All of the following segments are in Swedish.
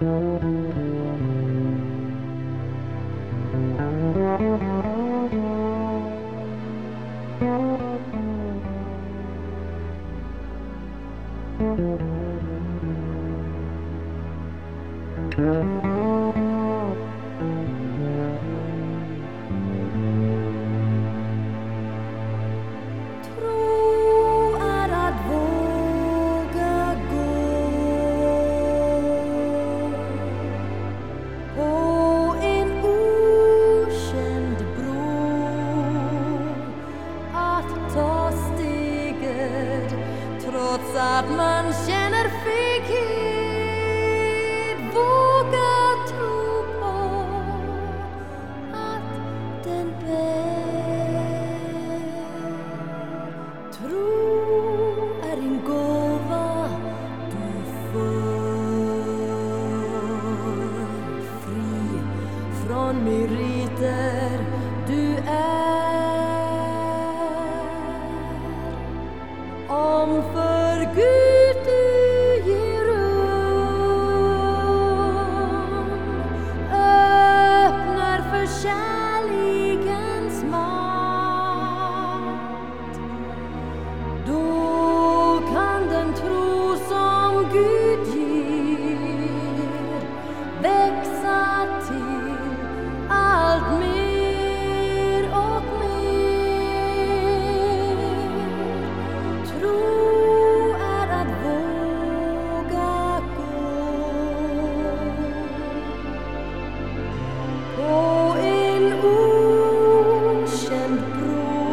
Trots att man känner feghet, våga tro på att den bär. Tro är en gåva du får, fri från meriter du är. Om för Gud du ger rum, öppnar för kärlekens makt, då kan den tro som Gud ger växa till allt mer och mer. Tro är att våga gå på en okänd bro,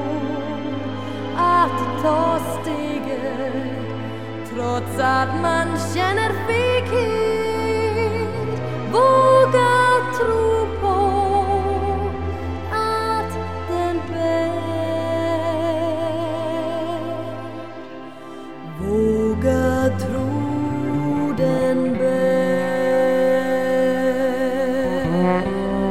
att ta steget trots att man känner feghet, våga tro på att den bär. Våga tro den bär.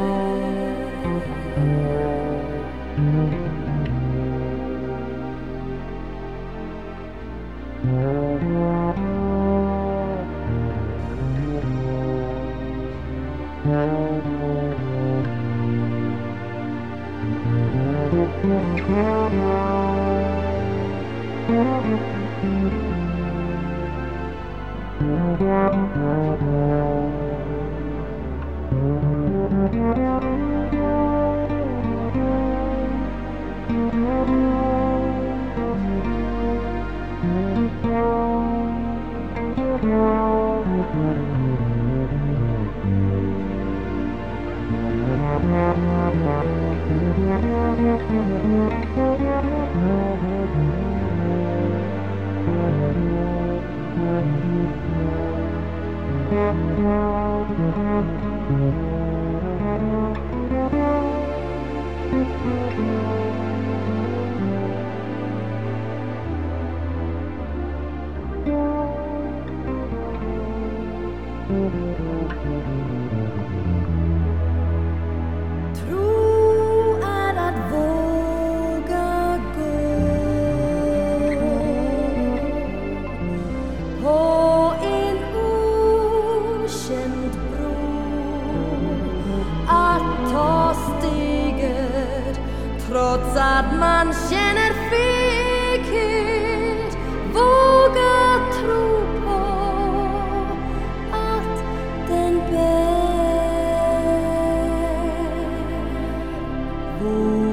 Tro är att våga gå på en okänd bro, att ta steget trots att man känner feghet, våga tro på att den bär.